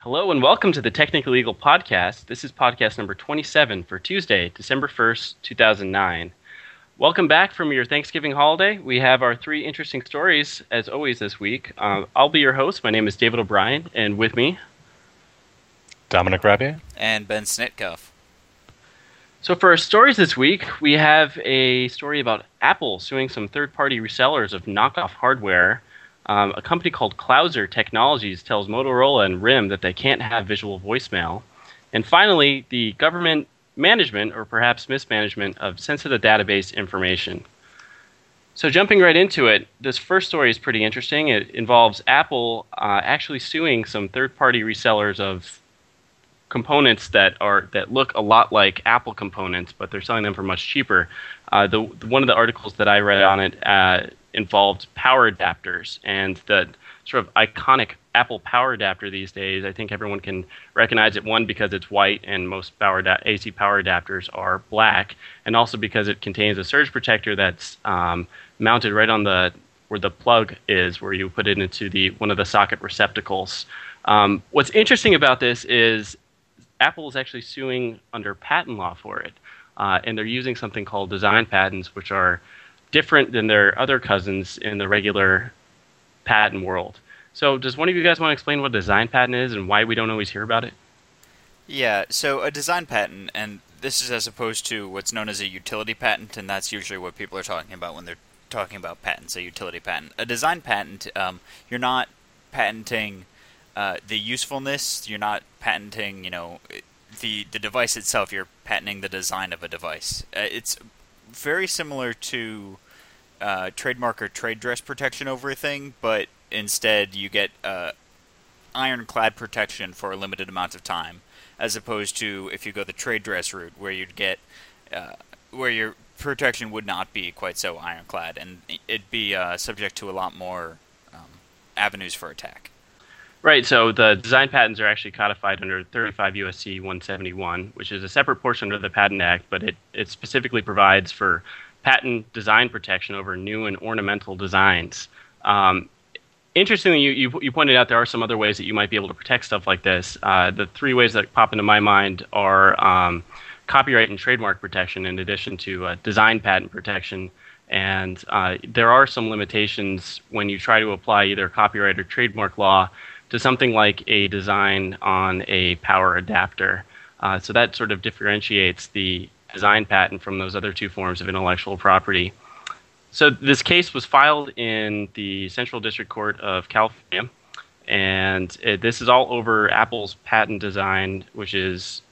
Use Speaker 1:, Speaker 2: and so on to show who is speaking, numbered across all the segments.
Speaker 1: Hello and welcome to the Technically Legal Podcast. This is podcast number 27 for Tuesday, December 1st, 2009. Welcome back from your Thanksgiving holiday. We have our three interesting stories, as always, this week. I'll be your host. My name is David O'Brien, and with me...
Speaker 2: Dominic Rabier.
Speaker 3: And Ben Snitkoff.
Speaker 1: So for our stories this week, we have a story about Apple suing some third-party resellers of knockoff hardware. A company called Clouser Technologies tells Motorola and RIM that they can't have visual voicemail. And finally, the government management, or perhaps mismanagement, of sensitive database information. So jumping right into it, this first story is pretty interesting. It involves Apple actually suing some third-party resellers of components that look a lot like Apple components, but they're selling them for much cheaper. One of the articles that I read on it involved power adapters, and the sort of iconic Apple power adapter these days. I think everyone can recognize it, one, because it's white and most AC power adapters are black, and also because it contains a surge protector that's mounted right on where the plug is, where you put it into one of the socket receptacles. What's interesting about this is Apple is actually suing under patent law for it, and they're using something called design patents, which are different than their other cousins in the regular patent world. So does one of you guys want to explain what a design patent is and why we don't always hear about it?
Speaker 3: Yeah, so a design patent, and this is as opposed to what's known as a utility patent, and that's usually what people are talking about when they're talking about patents, a utility patent. A design patent, you're not patenting the usefulness, you're not patenting, the device itself, you're patenting the design of a device. It's very similar to trademark or trade dress protection over a thing, but instead you get ironclad protection for a limited amount of time, as opposed to if you go the trade dress route, where you'd get where your protection would not be quite so ironclad, and it'd be subject to a lot more avenues for attack.
Speaker 1: Right, so the design patents are actually codified under 35 U.S.C. 171, which is a separate portion of the Patent Act, but it specifically provides for patent design protection over new and ornamental designs. Interestingly, you pointed out there are some other ways that you might be able to protect stuff like this. The three ways that pop into my mind are copyright and trademark protection, in addition to design patent protection. And there are some limitations when you try to apply either copyright or trademark law to something like a design on a power adapter. So that sort of differentiates the design patent from those other two forms of intellectual property. So this case was filed in the Central District Court of California, and this is all over Apple's patent design, which is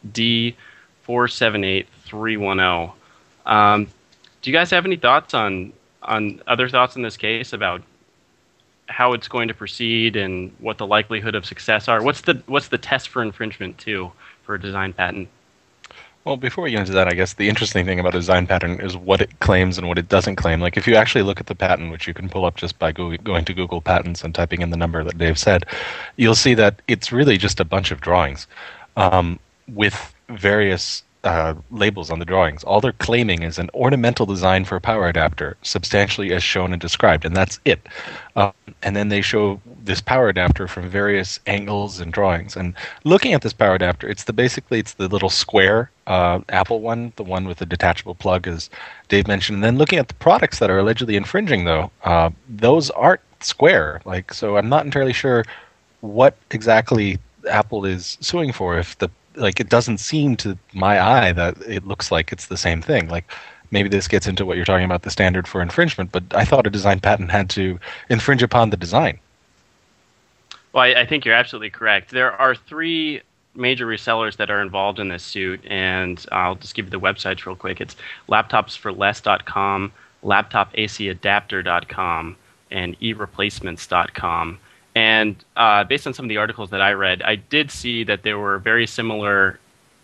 Speaker 1: D478310. Do you guys have any thoughts on other thoughts in this case about how it's going to proceed and what the likelihood of success are? What's the test for infringement too for a design patent?
Speaker 2: Well, before we get into that, I guess the interesting thing about a design patent is what it claims and what it doesn't claim. Like if you actually look at the patent, which you can pull up just by going to Google Patents and typing in the number that Dave said, you'll see that it's really just a bunch of drawings with various labels on the drawings. All they're claiming is an ornamental design for a power adapter, substantially as shown and described, and that's it. And then they show this power adapter from various angles and drawings. And looking at this power adapter, it's the little square Apple one, the one with the detachable plug, as Dave mentioned. And then looking at the products that are allegedly infringing, though, those aren't square. So I'm not entirely sure what exactly Apple is suing for. It doesn't seem to my eye that it looks like it's the same thing. Maybe this gets into what you're talking about, the standard for infringement, but I thought a design patent had to infringe upon the design.
Speaker 1: Well, I think you're absolutely correct. There are three major resellers that are involved in this suit, and I'll just give you the websites real quick. It's laptopsforless.com, laptopacadapter.com, and ereplacements.com. And based on some of the articles that I read, I did see that there were very similar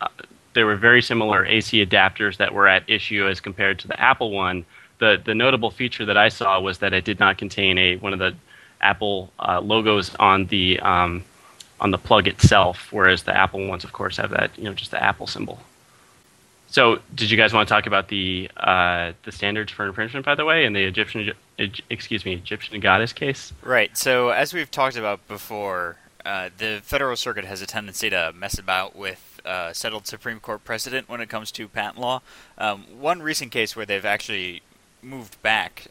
Speaker 1: AC adapters that were at issue as compared to the Apple one. The notable feature that I saw was that it did not contain one of the Apple logos on the plug itself, whereas the Apple ones, of course, have that just the Apple symbol. So, did you guys want to talk about the standards for infringement, by the way, in the Egyptian goddess case?
Speaker 3: Right. So, as we've talked about before, the Federal Circuit has a tendency to mess about with settled Supreme Court precedent when it comes to patent law. One recent case where they've actually moved back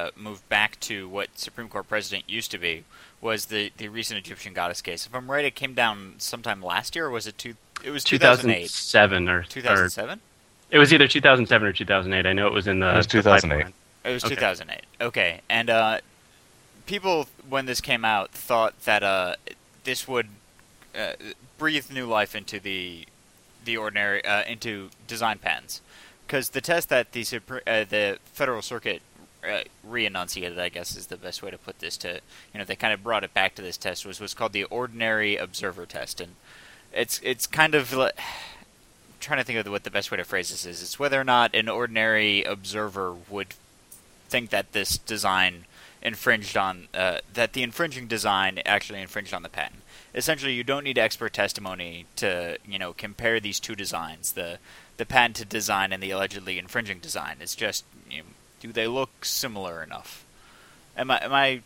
Speaker 3: to what Supreme Court precedent used to be was the recent Egyptian goddess case. If I'm right, it came down sometime last year, or was it it was 2008?
Speaker 1: 2007 or
Speaker 3: 2007?
Speaker 1: It was either 2007 or 2008. I know it was in the.
Speaker 2: It was 2008.
Speaker 3: It was 2008. Okay, and people when this came out thought that this would breathe new life into the ordinary into design patents, because the test that the Federal Circuit re-enunciated, I guess is the best way to put this, to they kind of brought it back to this test, was what's called the ordinary observer test, and it's kind of I'm trying to think of what the best way to phrase this is. It's whether or not an ordinary observer would think that this design infringed on that the infringing design actually infringed on the patent. Essentially, you don't need expert testimony to compare these two designs, the patented design and the allegedly infringing design. It's just do they look similar enough? Am I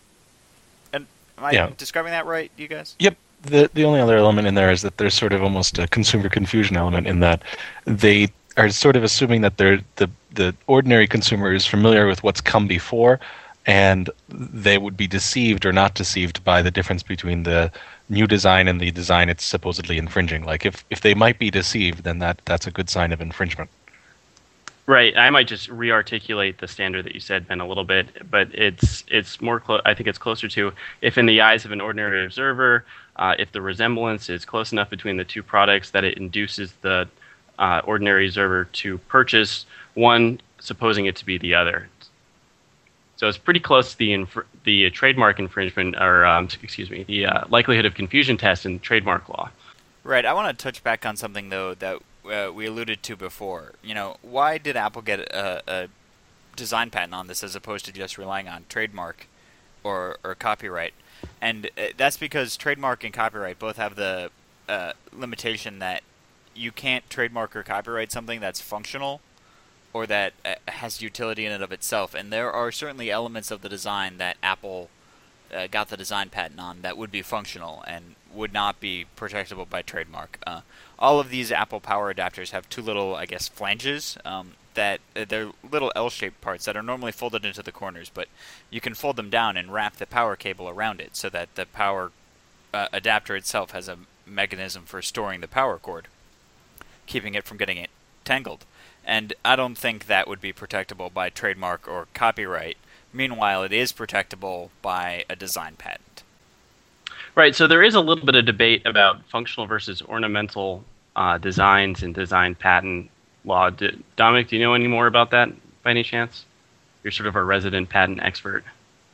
Speaker 3: describing that right, you guys?
Speaker 2: Yep. The only other element in there is that there's sort of almost a consumer confusion element in that they are sort of assuming that the ordinary consumer is familiar with what's come before, and they would be deceived or not deceived by the difference between the new design and the design it's supposedly infringing. Like if they might be deceived, then that's a good sign of infringement.
Speaker 1: Right. I might just re-articulate the standard that you said, Ben, a little bit, but it's more. I think it's closer to, if in the eyes of an ordinary observer, if the resemblance is close enough between the two products that it induces the ordinary observer to purchase one, supposing it to be the other. So it's pretty close to the trademark infringement, or the likelihood of confusion test in trademark law.
Speaker 3: Right. I want to touch back on something though that we alluded to before. Why did Apple get a design patent on this as opposed to just relying on trademark or copyright? And that's because trademark and copyright both have the limitation that you can't trademark or copyright something that's functional or that has utility in and of itself. And there are certainly elements of the design that Apple got the design patent on that would be functional and would not be protectable by trademark. All of these Apple power adapters have two little, I guess, flanges that they're little L-shaped parts that are normally folded into the corners, but you can fold them down and wrap the power cable around it so that the power adapter itself has a mechanism for storing the power cord, keeping it from getting it tangled. And I don't think that would be protectable by trademark or copyright. Meanwhile, it is protectable by a design patent.
Speaker 1: Right, so there is a little bit of debate about functional versus ornamental designs and design patent law. Dominic, do you know any more about that by any chance? You're sort of a resident patent expert.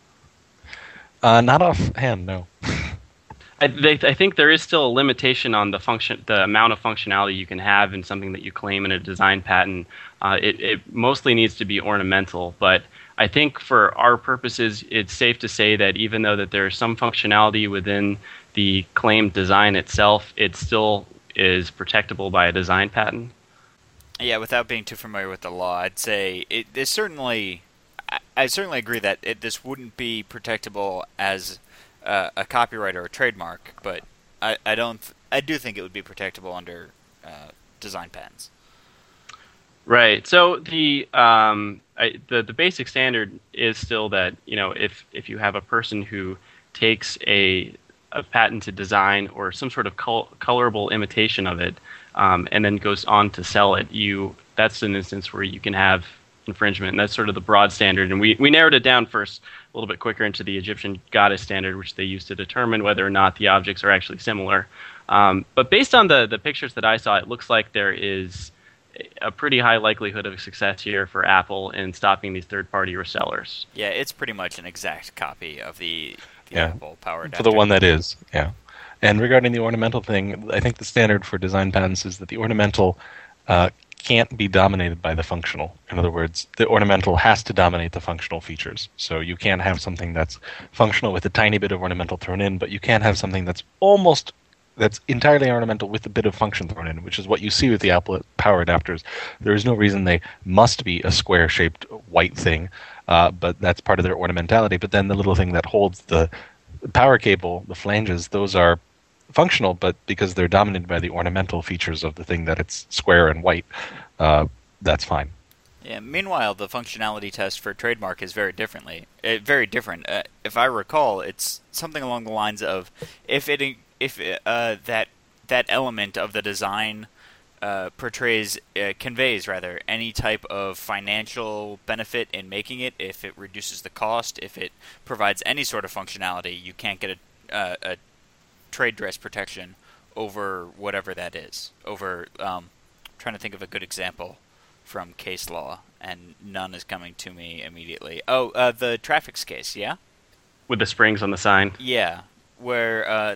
Speaker 2: Not offhand, no.
Speaker 1: I think there is still a limitation on the amount of functionality you can have in something that you claim in a design patent. It mostly needs to be ornamental, but I think for our purposes, it's safe to say that even though that there is some functionality within the claimed design itself, it still is protectable by a design patent.
Speaker 3: Yeah, without being too familiar with the law, I'd say I certainly agree that this wouldn't be protectable as a copyright or a trademark, but I do think it would be protectable under design patents.
Speaker 1: Right. So the basic standard is still that if you have a person who takes a patented design or some sort of colorable imitation of it and then goes on to sell it, that's an instance where you can have infringement, and that's sort of the broad standard. And we narrowed it down first a little bit quicker into the Egyptian goddess standard, which they use to determine whether or not the objects are actually similar. But based on the pictures that I saw, it looks like there is a pretty high likelihood of success here for Apple in stopping these third-party resellers.
Speaker 3: Yeah, it's pretty much an exact copy of the Apple power adapter.
Speaker 2: For the one that is, yeah. And regarding the ornamental thing, I think the standard for design patents is that the ornamental can't be dominated by the functional. In other words, the ornamental has to dominate the functional features. So you can't have something that's functional with a tiny bit of ornamental thrown in, but you can't have something that's entirely ornamental with a bit of function thrown in, which is what you see with the Apple power adapters. There is no reason they must be a square-shaped white thing, but that's part of their ornamentality. But then the little thing that holds the power cable, the flanges, those are functional, but because they're dominated by the ornamental features of the thing that it's square and white, that's fine.
Speaker 3: Yeah. Meanwhile, the functionality test for trademark is very very different. If I recall, it's something along the lines of if that element of the design conveys rather any type of financial benefit in making it. If it reduces the cost, if it provides any sort of functionality, you can't get a trade dress protection over whatever that is. Over trying to think of a good example from case law, and none is coming to me immediately. Oh, the traffics case, yeah?
Speaker 1: With the springs on the sign.
Speaker 3: Yeah, where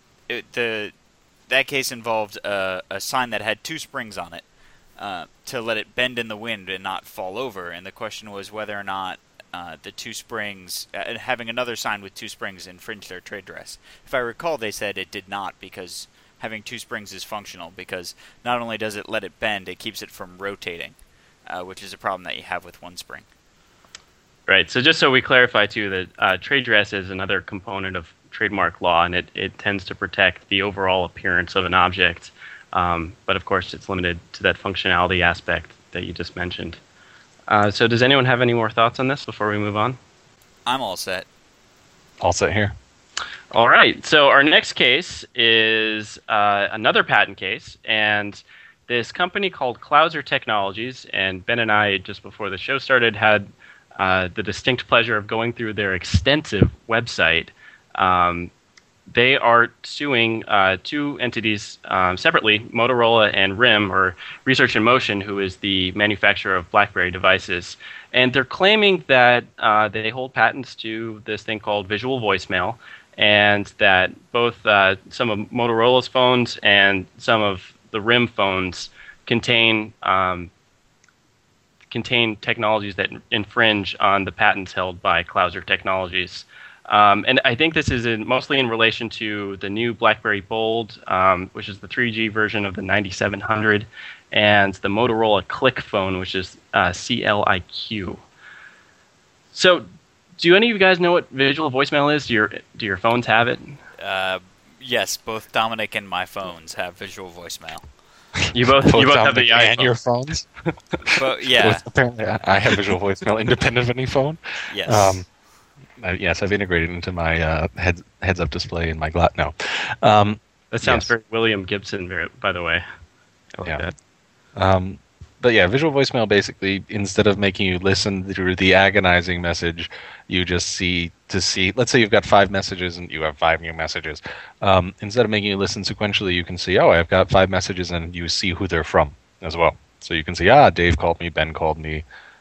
Speaker 3: that case involved a sign that had two springs on it to let it bend in the wind and not fall over, and the question was whether or not the two springs, having another sign with two springs, infringed their trade dress. If I recall, they said it did not, because having two springs is functional, because not only does it let it bend, it keeps it from rotating, which is a problem that you have with one spring.
Speaker 1: Right. So just so we clarify, too, that trade dress is another component of trademark law, and it tends to protect the overall appearance of an object. But, of course, it's limited to that functionality aspect that you just mentioned. So does anyone have any more thoughts on this before we move on?
Speaker 3: I'm all set.
Speaker 2: All set here.
Speaker 1: All right. So our next case is another patent case, and this company called Clouser Technologies, and Ben and I, just before the show started, had the distinct pleasure of going through their extensive website. They are suing two entities separately, Motorola and RIM, or Research in Motion, who is the manufacturer of BlackBerry devices. And they're claiming that they hold patents to this thing called visual voicemail, and that both some of Motorola's phones and some of the RIM phones contain technologies that infringe on the patents held by Clouser Technologies. And I think this is mostly in relation to the new BlackBerry Bold, which is the 3G version of the 9700, and the Motorola Click phone, which is CLIQ. So, do any of you guys know what visual voicemail is? Do your phones have it?
Speaker 3: Yes, both Dominic and my phones have visual voicemail.
Speaker 1: You both have the iPhone.
Speaker 2: And your phones?
Speaker 3: But yeah.
Speaker 2: Apparently, I have visual voicemail independent of any phone.
Speaker 3: Yes.
Speaker 2: Yes, I've integrated into my heads-up display in my glass. No.
Speaker 1: That sounds very William Gibson, by the way. I like that.
Speaker 2: But yeah, visual voicemail basically, instead of making you listen through the agonizing message, you just see. Let's say you've got 5 messages and you have 5 new messages. Instead of making you listen sequentially, you can see, I've got 5 messages, and you see who they're from as well. So you can see, Dave called me, Ben called me,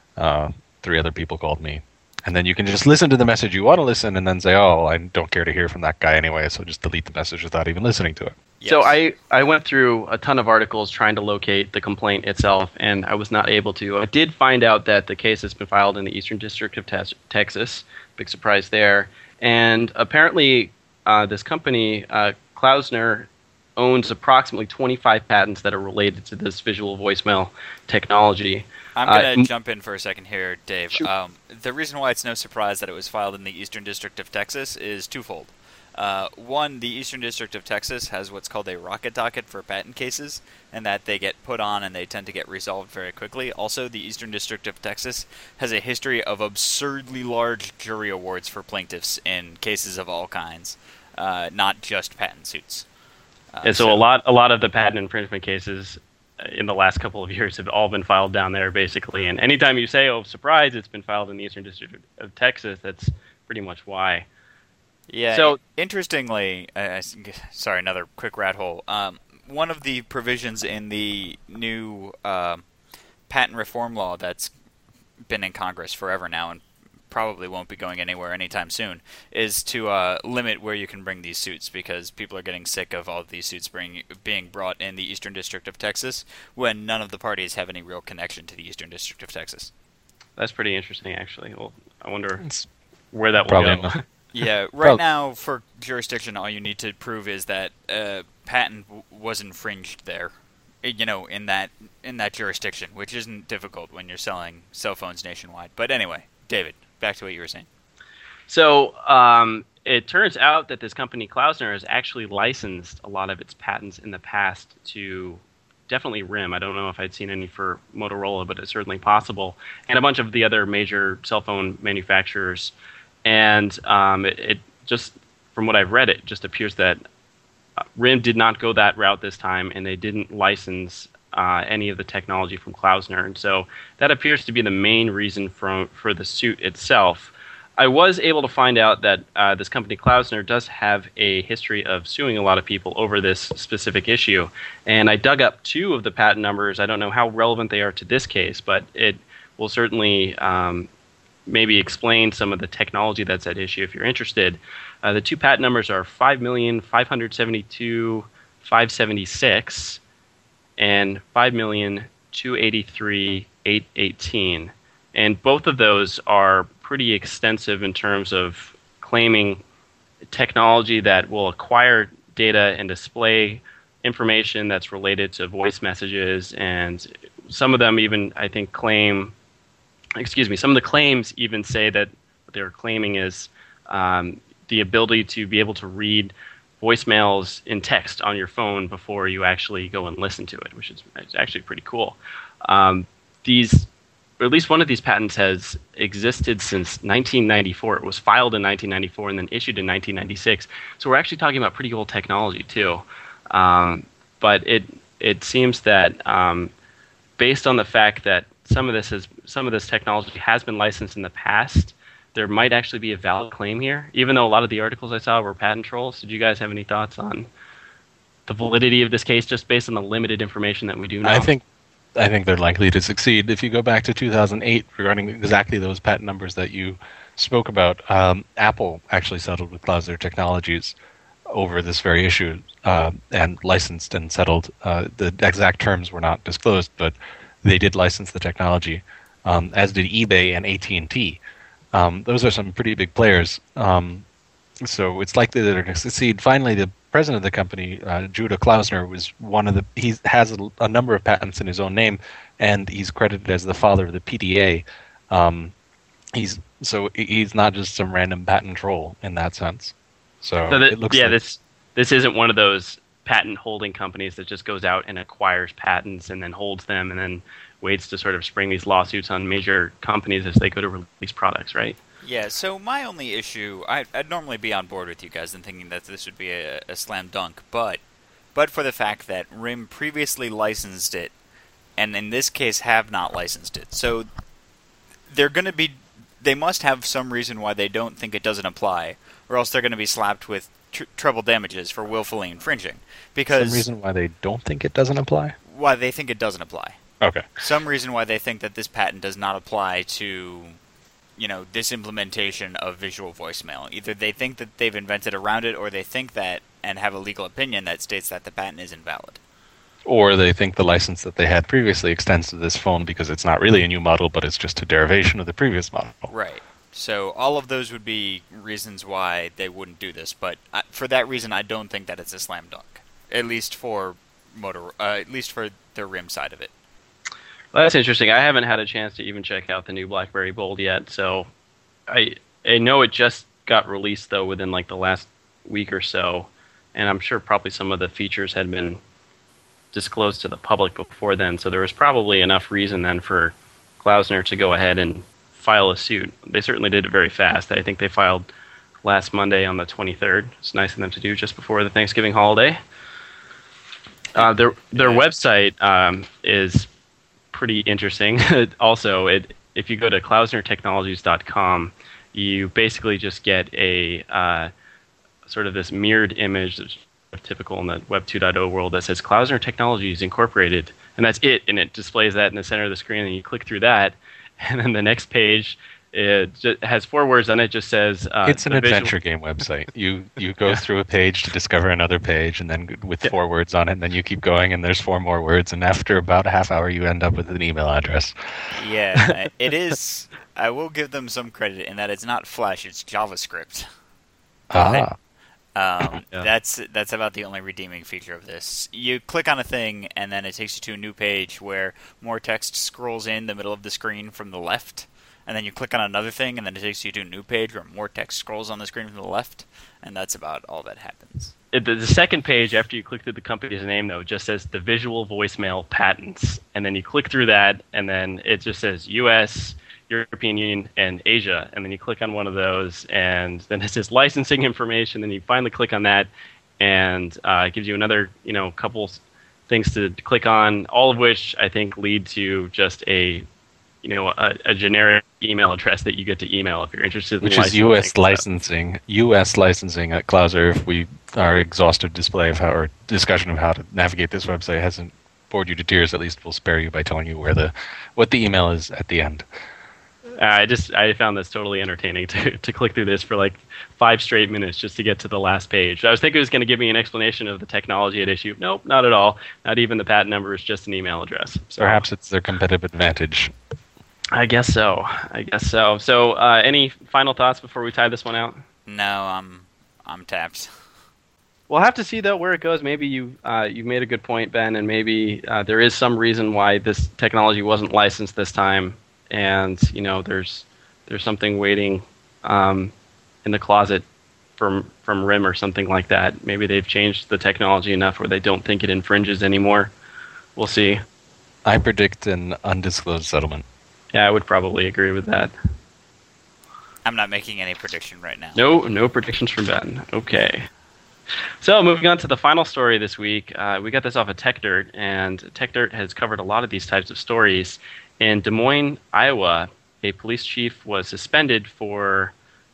Speaker 2: 3 other people called me. And then you can just listen to the message you want to listen and then say, I don't care to hear from that guy anyway, so just delete the message without even listening to it.
Speaker 1: Yes. So I went through a ton of articles trying to locate the complaint itself, and I was not able to. I did find out that the case has been filed in the Eastern District of Texas. Big surprise there. And apparently this company, Clouser, owns approximately 25 patents that are related to this visual voicemail technology.
Speaker 3: I'm going to jump in for a second here, Dave. Sure. The reason why it's no surprise that it was filed in the Eastern District of Texas is twofold. One, the Eastern District of Texas has what's called a rocket docket for patent cases, and that they get put on and they tend to get resolved very quickly. Also, the Eastern District of Texas has a history of absurdly large jury awards for plaintiffs in cases of all kinds, not just patent suits.
Speaker 1: And so a lot of the patent infringement cases in the last couple of years have all been filed down there, basically. And anytime you say, surprise, it's been filed in the Eastern District of Texas, that's pretty much why.
Speaker 3: Yeah,
Speaker 1: so
Speaker 3: interestingly, sorry, another quick rat hole. One of the provisions in the new patent reform law that's been in Congress forever now and probably won't be going anywhere anytime soon is to limit where you can bring these suits, because people are getting sick of all of these suits being brought in the Eastern District of Texas when none of the parties have any real connection to the Eastern District of Texas.
Speaker 1: That's pretty interesting, actually. Well, I wonder where that will go.
Speaker 3: Yeah, right now for jurisdiction, all you need to prove is that patent was infringed there, in that jurisdiction, which isn't difficult when you're selling cell phones nationwide. But anyway, David, back to what you were saying.
Speaker 1: So it turns out that this company, Klausner, has actually licensed a lot of its patents in the past to definitely RIM. I don't know if I'd seen any for Motorola, but it's certainly possible. And a bunch of the other major cell phone manufacturers. And it just, from what I've read, it just appears that RIM did not go that route this time, and they didn't license any of the technology from Klausner. And so that appears to be the main reason for the suit itself. I was able to find out that this company Klausner does have a history of suing a lot of people over this specific issue, and I dug up 2 of the patent numbers. I don't know how relevant they are to this case, but it will certainly maybe explain some of the technology that's at issue if you're interested. The 2 patent numbers are 5,572,576 and 5,283,818, and both of those are pretty extensive in terms of claiming technology that will acquire data and display information that's related to voice messages, and some of them even, I think, some of the claims even say that what they're claiming is the ability to be able to read voicemails in text on your phone before you actually go and listen to it, which is actually pretty cool. Or at least one of these patents has existed since 1994. It was filed in 1994 and then issued in 1996. So we're actually talking about pretty old technology too. But it seems that based on the fact that some of this technology has been licensed in the past, there might actually be a valid claim here. Even though a lot of the articles I saw were patent trolls. Did you guys have any thoughts on the validity of this case, just based on the limited information that we do know?
Speaker 2: I think they're likely to succeed. If you go back to 2008, regarding exactly those patent numbers that you spoke about, Apple actually settled with Klausner Technologies over this very issue and licensed and settled. The exact terms were not disclosed, but they did license the technology, as did eBay and AT&T. Those are some pretty big players. So it's likely that they're going to succeed. Finally, the president of the company, Judah Klausner, was he has a number of patents in his own name, and he's credited as the father of the PDA. He's not just some random patent troll in that sense. It looks like
Speaker 1: this isn't one of those patent holding companies that just goes out and acquires patents and then holds them and then waits to sort of spring these lawsuits on major companies as they go to release products, right?
Speaker 3: Yeah, so my only issue, I'd normally be on board with you guys in thinking that this would be a slam dunk, but for the fact that RIM previously licensed it, and in this case have not licensed it. So they must have some reason why they don't think it doesn't apply, or else they're going to be slapped with treble damages for willfully infringing. Because
Speaker 2: some reason why they don't think it doesn't apply?
Speaker 3: Why they think it doesn't apply.
Speaker 2: Okay.
Speaker 3: Some reason why they think that this patent does not apply to, this implementation of visual voicemail. Either they think that they've invented around it, or they think that and have a legal opinion that states that the patent is invalid.
Speaker 2: Or they think the license that they had previously extends to this phone because it's not really a new model, but it's just a derivation of the previous model.
Speaker 3: Right. So all of those would be reasons why they wouldn't do this, but for that reason, I don't think that it's a slam dunk. At least for the RIM side of it.
Speaker 1: Well, that's interesting. I haven't had a chance to even check out the new BlackBerry Bold yet, so I know it just got released though within like the last week or so, and I'm sure probably some of the features had been disclosed to the public before then, so there was probably enough reason then for Klausner to go ahead and file a suit. They certainly did it very fast. I think they filed last Monday on the 23rd. It's nice of them to do just before the Thanksgiving holiday. Their website is pretty interesting. Also, if you go to klausnertechnologies.com, you basically just get a sort of this mirrored image that's typical in the Web 2.0 world that says Klausner Technologies Incorporated, and that's it, and it displays that in the center of the screen, and you click through that, and then the next page it just has 4 words on it. Just says
Speaker 2: it's an adventure game website. You go through a page to discover another page, and then with 4 words on it, and then you keep going, and there's 4 more words, and after about a half hour, you end up with an email address.
Speaker 3: Yeah, it is. I will give them some credit in that it's not Flash; it's JavaScript. That's about the only redeeming feature of this. You click on a thing, and then it takes you to a new page where more text scrolls in the middle of the screen from the left. and then you click on another thing, and then it takes you to a new page where more text scrolls on the screen from the left, and that's about all that happens.
Speaker 1: The second page after you click through the company's name, though, just says the visual voicemail patents. And then you click through that, and then it just says U.S., European Union, and Asia. And then you click on one of those, and then it says licensing information. Then you finally click on that, and it gives you another couple things to click on, all of which I think lead to just a generic email address that you get to email if you're interested in
Speaker 2: which is U.S. licensing. U.S. licensing at Clouser. If our exhaustive display of or discussion of how to navigate this website hasn't bored you to tears, at least we'll spare you by telling you what the email is at the end.
Speaker 1: I found this totally entertaining to click through this for like 5 straight minutes just to get to the last page. I was thinking it was going to give me an explanation of the technology at issue. Nope, not at all. Not even the patent number is just an email address. So,
Speaker 2: perhaps it's their competitive advantage.
Speaker 1: I guess so. So, any final thoughts before we tie this one out?
Speaker 3: No, I'm tapped.
Speaker 1: We'll have to see though where it goes. Maybe you've made a good point, Ben, and maybe there is some reason why this technology wasn't licensed this time. And there's something waiting in the closet from RIM or something like that. Maybe they've changed the technology enough where they don't think it infringes anymore. We'll see.
Speaker 2: I predict an undisclosed settlement.
Speaker 1: Yeah, I would probably agree with that.
Speaker 3: I'm not making any prediction right now.
Speaker 1: No predictions from Ben. Okay. So moving on to the final story this week, we got this off of TechDirt, and TechDirt has covered a lot of these types of stories. In Des Moines, Iowa, a police chief was suspended for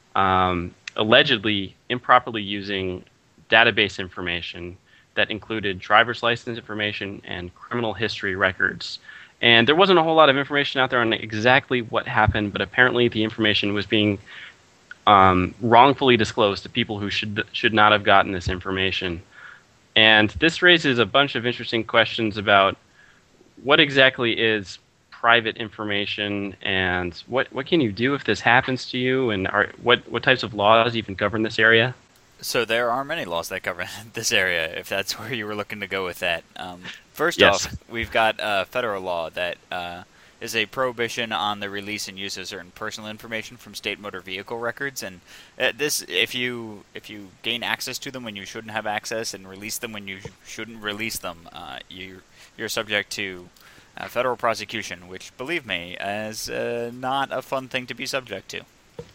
Speaker 1: allegedly improperly using database information that included driver's license information and criminal history records. And there wasn't a whole lot of information out there on exactly what happened, but apparently the information was being wrongfully disclosed to people who should not have gotten this information. And this raises a bunch of interesting questions about what exactly is private information, and what can you do if this happens to you, and what types of laws even govern this area?
Speaker 3: So there are many laws that govern this area, if that's where you were looking to go with that. First
Speaker 1: Yes.
Speaker 3: off, we've got federal law that is a prohibition on the release and use of certain personal information from state motor vehicle records, and this, if you gain access to them when you shouldn't have access and release them when you shouldn't release them, you're subject to federal prosecution, which, believe me, is not a fun thing to be subject to.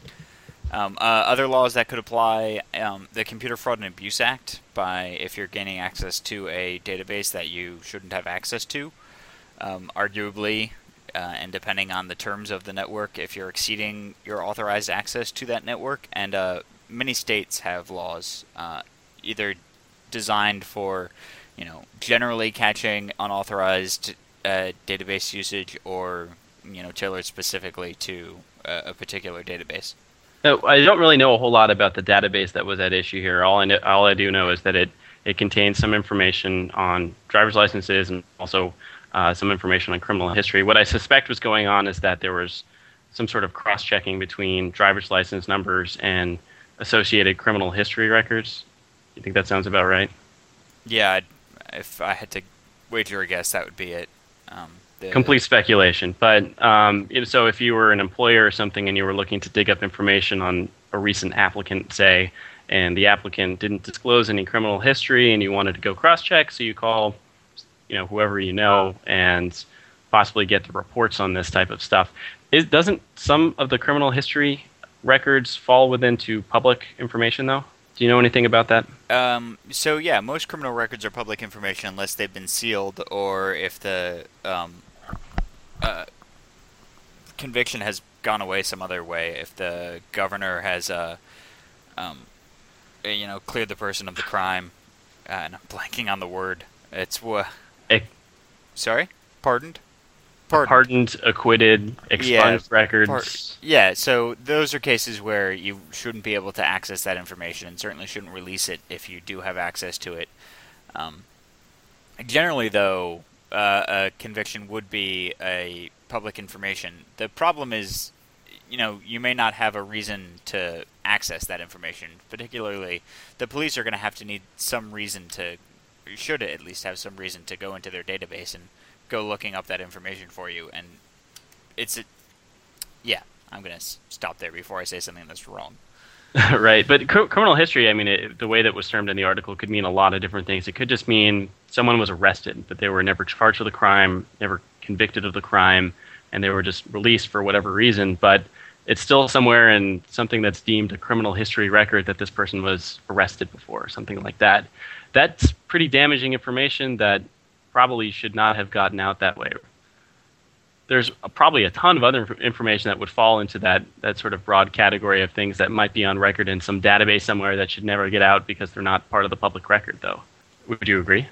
Speaker 3: Other laws that could apply, the Computer Fraud and Abuse Act, if you're gaining access to a database that you shouldn't have access to, arguably, and depending on the terms of the network, if you're exceeding your authorized access to that network, and many states have laws either designed for, generally catching unauthorized database usage, or tailored specifically to a particular database.
Speaker 1: I don't really know a whole lot about the database that was at issue here. All I do know is that it contains some information on driver's licenses and also some information on criminal history. What I suspect was going on is that there was some sort of cross-checking between driver's license numbers and associated criminal history records. You think that sounds about right?
Speaker 3: Yeah, if I had to wager a guess, that would be it.
Speaker 1: Complete speculation. But so if you were an employer or something and you were looking to dig up information on a recent applicant, say, and the applicant didn't disclose any criminal history and you wanted to go cross-check, so you call whoever you know and possibly get the reports on this type of stuff. Doesn't some of the criminal history records fall within to public information, though? Do you know anything about that?
Speaker 3: So yeah, most criminal records are public information unless they've been sealed, or if the conviction has gone away some other way. If the governor has cleared the person of the crime, and I'm blanking on the word. It's sorry, pardoned.
Speaker 1: Pardoned, acquitted, expunged records.
Speaker 3: So those are cases where you shouldn't be able to access that information, and certainly shouldn't release it if you do have access to it. Generally, though, a conviction would be a public information. The problem is, you may not have a reason to access that information. Particularly, the police are going to need some reason should at least have some reason to go into their database and go looking up that information for you. And I'm going to stop there before I say something that's wrong.
Speaker 1: Right, but criminal history, I mean, the way that was termed in the article could mean a lot of different things. It could just mean someone was arrested, but they were never charged with a crime, never convicted of the crime, and they were just released for whatever reason. But it's still somewhere in something that's deemed a criminal history record that this person was arrested before, or something like that. That's pretty damaging information that probably should not have gotten out that way. There's probably a ton of other information that would fall into that sort of broad category of things that might be on record in some database somewhere that should never get out because they're not part of the public record, though. Would you agree?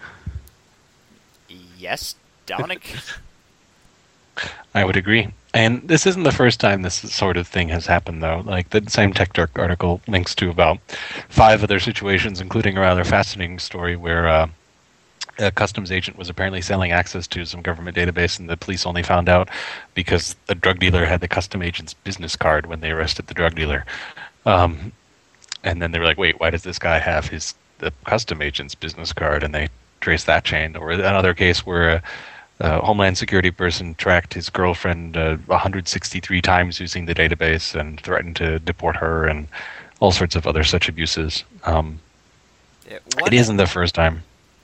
Speaker 3: Yes, Dominic?
Speaker 2: I would agree. And this isn't the first time this sort of thing has happened, though. Like, the same TechDirt article links to about 5 other situations, including a rather fascinating story where a customs agent was apparently selling access to some government database, and the police only found out because a drug dealer had the custom agent's business card when they arrested the drug dealer. And then they were like, wait, why does this guy have the custom agent's business card? And they traced that chain. Or another case where a Homeland Security person tracked his girlfriend 163 times using the database and threatened to deport her, and all sorts of other such abuses. It isn't the first time.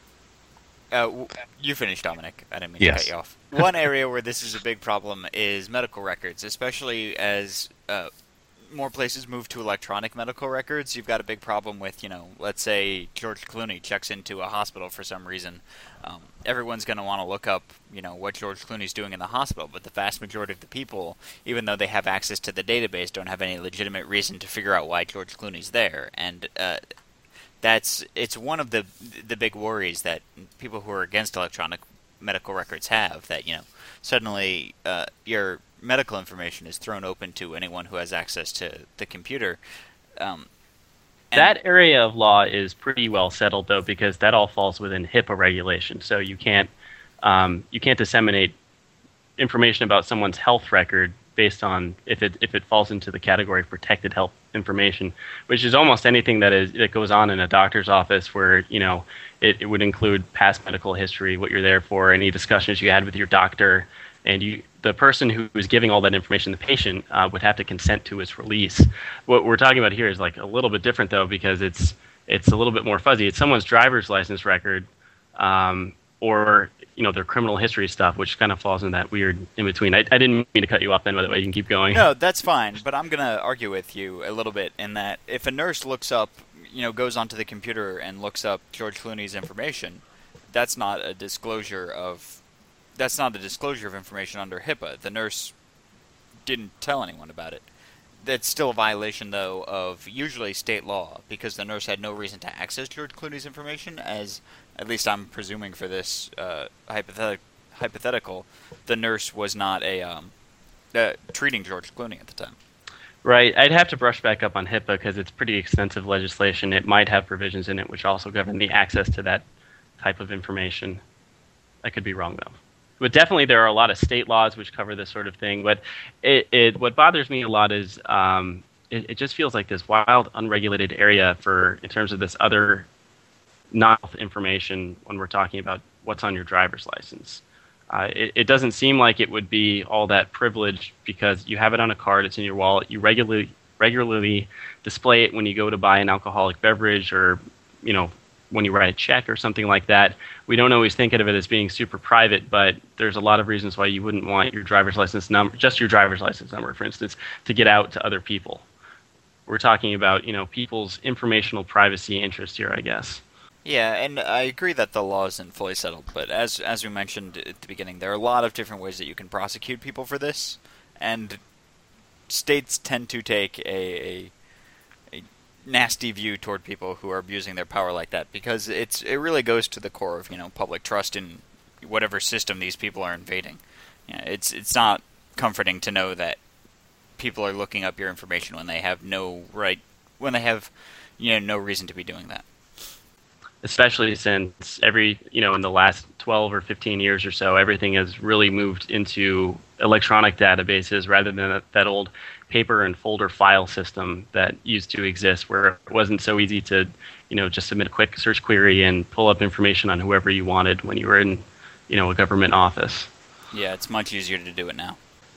Speaker 3: You finished, Dominic. I didn't mean to cut you off. One area where this is a big problem is medical records, especially as more places move to electronic medical records. You've got a big problem with, let's say George Clooney checks into a hospital for some reason. Everyone's going to want to look up, what George Clooney's doing in the hospital, but the vast majority of the people, even though they have access to the database, don't have any legitimate reason to figure out why George Clooney's there. And it's one of the big worries that people who are against electronic medical records have, that suddenly your medical information is thrown open to anyone who has access to the computer.
Speaker 1: That area of law is pretty well settled, though, because that all falls within HIPAA regulation. So you can't disseminate information about someone's health record based on if it falls into the category of protected health information, which is almost anything that goes on in a doctor's office, where it would include past medical history, what you're there for, any discussions you had with your doctor, and the person who is giving all that information, the patient, would have to consent to its release. What we're talking about here is like a little bit different, though, because it's a little bit more fuzzy. It's someone's driver's license record, or their criminal history stuff, which kind of falls in that weird in between. I didn't mean to cut you off then, by the way. You can keep going.
Speaker 3: No, that's fine, but I'm going to argue with you a little bit in that if a nurse looks up, goes onto the computer and looks up George Clooney's information, that's not a disclosure of information under HIPAA. The nurse didn't tell anyone about it. That's still a violation, though, of usually state law, because the nurse had no reason to access George Clooney's information, as at least I'm presuming for this hypothetical, the nurse was not treating George Clooney at the time.
Speaker 1: Right. I'd have to brush back up on HIPAA because it's pretty extensive legislation. It might have provisions in it which also govern the access to that type of information. I could be wrong, though. But definitely there are a lot of state laws which cover this sort of thing. But what bothers me a lot is it just feels like this wild, unregulated area in terms of this other non-health information when we're talking about what's on your driver's license. It doesn't seem like it would be all that privileged because you have it on a card, it's in your wallet, you regularly display it when you go to buy an alcoholic beverage or, when you write a check or something like that. We don't always think of it as being super private, but there's a lot of reasons why you wouldn't want your driver's license number, just your driver's license number, for instance, to get out to other people. We're talking about, people's informational privacy interest here, I guess.
Speaker 3: Yeah, and I agree that the law isn't fully settled, but as we mentioned at the beginning, there are a lot of different ways that you can prosecute people for this, and states tend to take a nasty view toward people who are abusing their power like that, because it really goes to the core of public trust in whatever system these people are invading. It's not comforting to know that people are looking up your information when they have no reason to be doing that.
Speaker 1: Especially since in the last 12 or 15 years or so, everything has really moved into electronic databases rather than that old paper and folder file system that used to exist, where it wasn't so easy to, just submit a quick search query and pull up information on whoever you wanted when you were in, a government office.
Speaker 3: Yeah, it's much easier to do it now.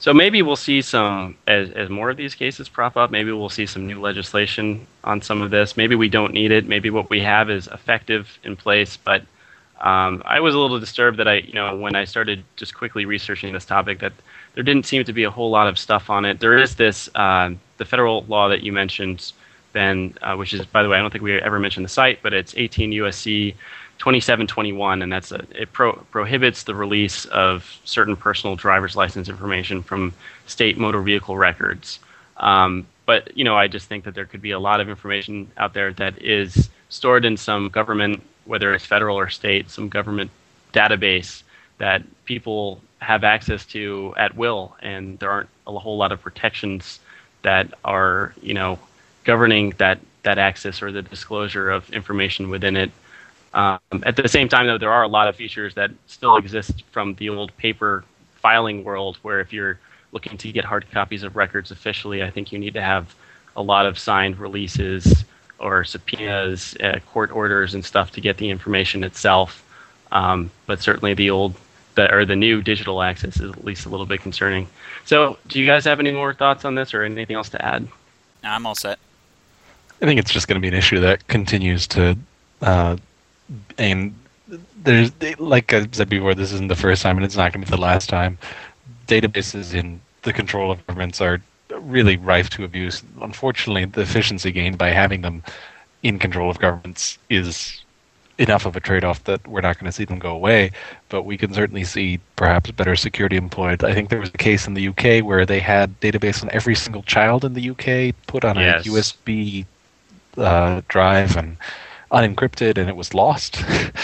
Speaker 1: So maybe we'll see some, as more of these cases prop up, maybe we'll see some new legislation on some of this. Maybe we don't need it. Maybe what we have is effective in place. But I was a little disturbed that when I started just quickly researching this topic, that there didn't seem to be a whole lot of stuff on it. There is this, the federal law that you mentioned, Ben, which is, by the way, I don't think we ever mentioned the site, but it's 18 USC 2721, and it prohibits the release of certain personal driver's license information from state motor vehicle records. But I just think that there could be a lot of information out there that is stored in some government, whether it's federal or state, some government database that people have access to at will, and there aren't a whole lot of protections that are governing that access or the disclosure of information within it. At the same time, though, there are a lot of features that still exist from the old paper filing world, where if you're looking to get hard copies of records officially, I think you need to have a lot of signed releases or subpoenas, court orders and stuff to get the information itself. But certainly the new digital access is at least a little bit concerning. So do you guys have any more thoughts on this or anything else to add?
Speaker 3: I'm all set.
Speaker 2: I think it's just going to be an issue that continues to... and there's, like I said before, this isn't the first time and it's not going to be the last time. Databases in the control of governments are really rife to abuse. Unfortunately, the efficiency gained by having them in control of governments is enough of a trade-off that we're not going to see them go away, but we can certainly see perhaps better security employed. I think there was a case in the UK where they had database on every single child in the UK put on a USB drive and unencrypted, and it was lost.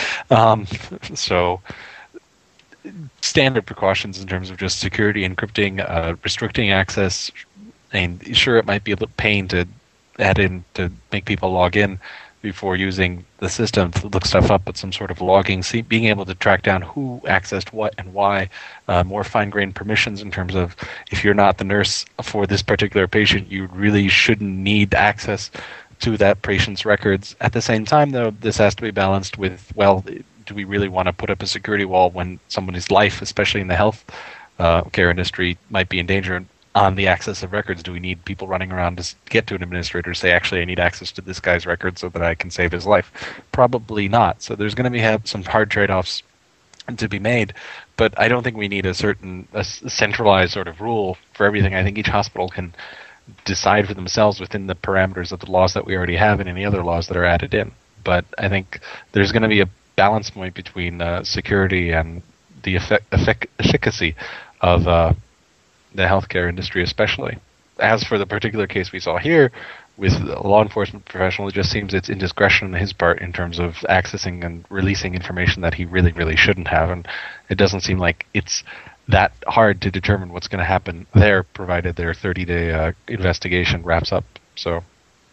Speaker 2: So standard precautions in terms of just security, encrypting, restricting access, and sure, it might be a little pain to add in to make people log in before using the system to look stuff up, but some sort of logging, being able to track down who accessed what and why, more fine-grained permissions in terms of if you're not the nurse for this particular patient, you really shouldn't need access to that patient's records. At the same time, though, this has to be balanced with, well, do we really want to put up a security wall when somebody's life, especially in the health care industry, might be in danger on the access of records? Do we need people running around to get to an administrator to say, actually, I need access to this guy's records so that I can save his life? Probably not. So there's going to have some hard trade-offs to be made, but I don't think we need a centralized sort of rule for everything. I think each hospital can decide for themselves within the parameters of the laws that we already have and any other laws that are added in. But I think there's going to be a balance point between security and the efficacy of the healthcare industry, especially. As for the particular case we saw here with a law enforcement professional, it just seems it's indiscretion on his part in terms of accessing and releasing information that he really, really shouldn't have. And it doesn't seem like it's that hard to determine what's going to happen there, provided their 30-day investigation wraps up. So,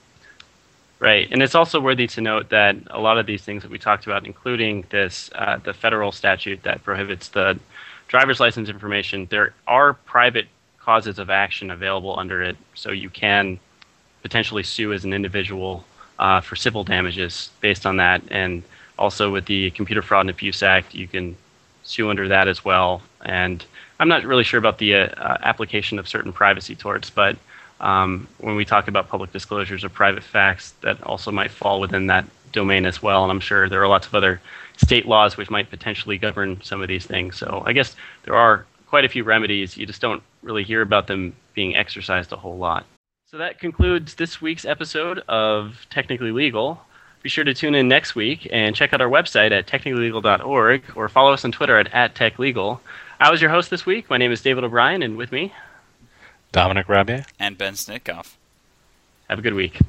Speaker 1: right, and it's also worthy to note that a lot of these things that we talked about, including this, the federal statute that prohibits the driver's license information, there are private causes of action available under it, so you can potentially sue as an individual for civil damages based on that, and also with the Computer Fraud and Abuse Act, you can sue under that as well. And I'm not really sure about the application of certain privacy torts, but when we talk about public disclosures of private facts, that also might fall within that domain as well. And I'm sure there are lots of other state laws which might potentially govern some of these things. So I guess there are quite a few remedies. You just don't really hear about them being exercised a whole lot. So that concludes this week's episode of Technically Legal. Be sure to tune in next week and check out our website at technicallylegal.org or follow us on Twitter at @techlegal. I was your host this week. My name is David O'Brien, and with me,
Speaker 2: Dominic Rabier
Speaker 3: and Ben Snitkoff.
Speaker 1: Have a good week.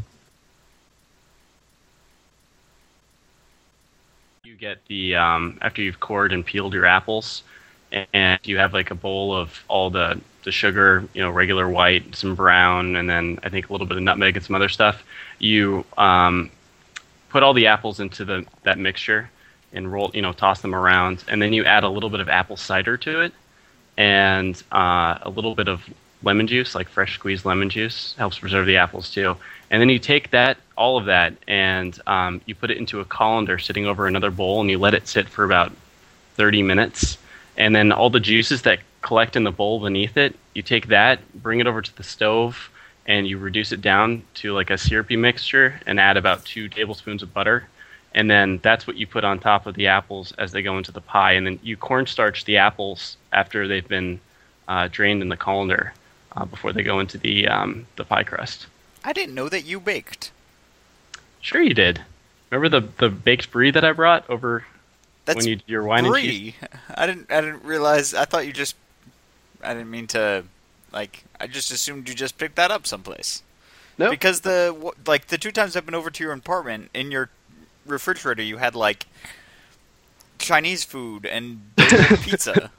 Speaker 1: You get the after you've cored and peeled your apples, and you have like a bowl of all the sugar, regular white, some brown, and then I think a little bit of nutmeg and some other stuff. You put all the apples into that mixture and roll, toss them around, and then you add a little bit of apple cider to it, and a little bit of lemon juice, like fresh squeezed lemon juice, helps preserve the apples too. And then you take all of that, and you put it into a colander sitting over another bowl, and you let it sit for about 30 minutes, and then all the juices that collect in the bowl beneath it. You take that, bring it over to the stove, and you reduce it down to like a syrupy mixture and add about 2 tablespoons of butter. And then that's what you put on top of the apples as they go into the pie. And then you cornstarch the apples after they've been drained in the colander before they go into the pie crust.
Speaker 3: I didn't know that you baked.
Speaker 1: Sure you did. Remember the baked brie that I brought over when you did your wine and cheese?
Speaker 3: I didn't realize. I thought you just. I didn't mean to. Like, I just assumed you just picked that up someplace.
Speaker 1: No.
Speaker 3: Because the 2 times I've been over to your apartment, in your refrigerator you had like Chinese food and pizza.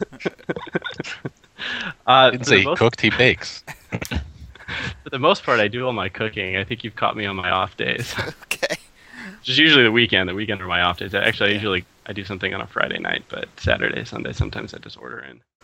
Speaker 2: Didn't say he cooked, he bakes.
Speaker 1: For the most part, I do all my cooking. I think you've caught me on my off days.
Speaker 3: Okay.
Speaker 1: Which is usually the weekend. The weekend are my off days. Actually, I do something on a Friday night, but Saturday, Sunday, sometimes I just order in.